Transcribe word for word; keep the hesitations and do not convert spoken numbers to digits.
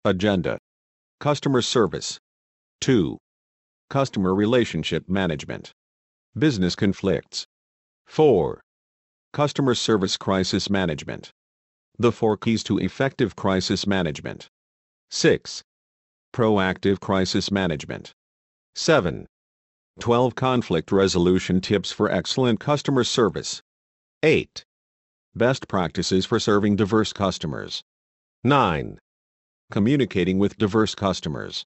Agenda. Customer service. two. Customer relationship management. Business conflicts. four. Customer service crisis management. The four keys to effective crisis management. six. Proactive crisis management. seven. twelve conflict resolution tips for excellent customer service. eight. Best practices for serving diverse customers. nine. Communicating with diverse customers.